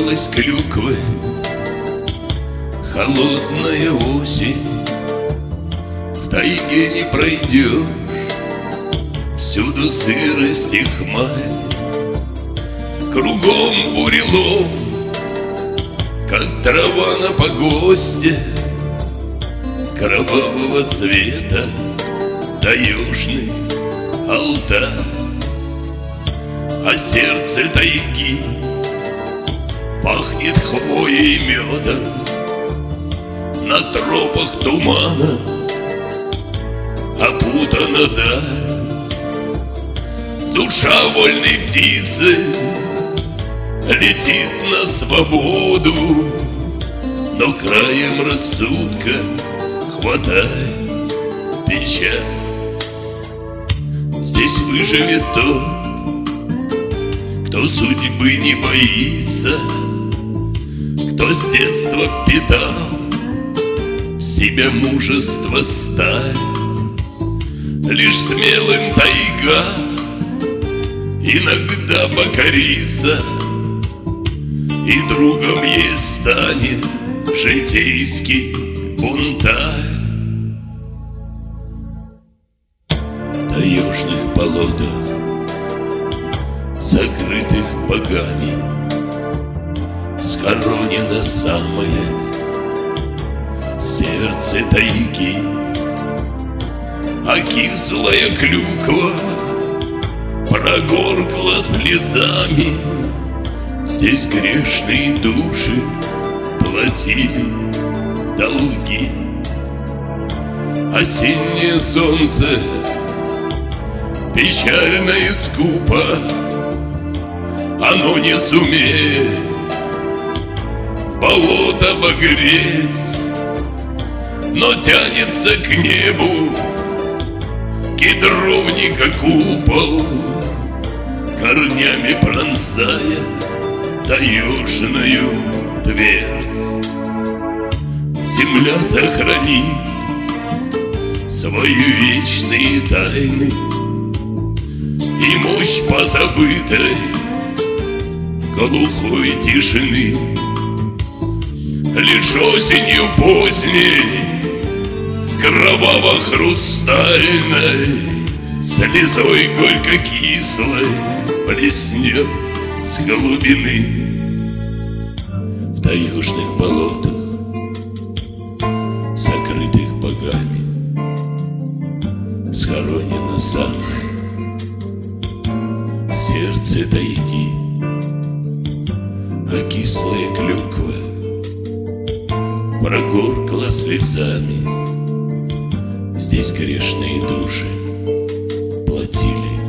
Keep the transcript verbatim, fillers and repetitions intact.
наелась клюквы. Холодная осень, в тайге не пройдешь, всюду сырость и хмарь, кругом бурелом, как трава на погосте, кровавого цвета таежный Алтай. А сердце тайги пахнет хвоей и медом, на тропах тумана опутана даль. Душа вольной птицы летит на свободу, но краем рассудка хватает печаль. Здесь выживет тот, кто судьбы не боится, кто с детства впитал в себя мужество сталь. Лишь смелым тайга иногда покорится, и другом ей станет житейский бунтарь. В таежных болотах, закрытых богами, схоронено самое сердце тайги. А кислая клюква прогоркла слезами, здесь грешные души платили долги. Осеннее солнце печально и скупо, оно не сумеет болото обогреть, но тянется к небу кедровника купол, корнями пронзая таежную твердь. Земля сохранит свои вечные тайны и мощь позабытой глухой тишины. Лишь осенью поздней, кроваво-хрустальной, слезой горько-кислой блеснет с глубины. В таежных болотах, закрытых богами, схоронено самое сердце тайги. А кислая клюква прогоркла слезами, здесь грешные души платили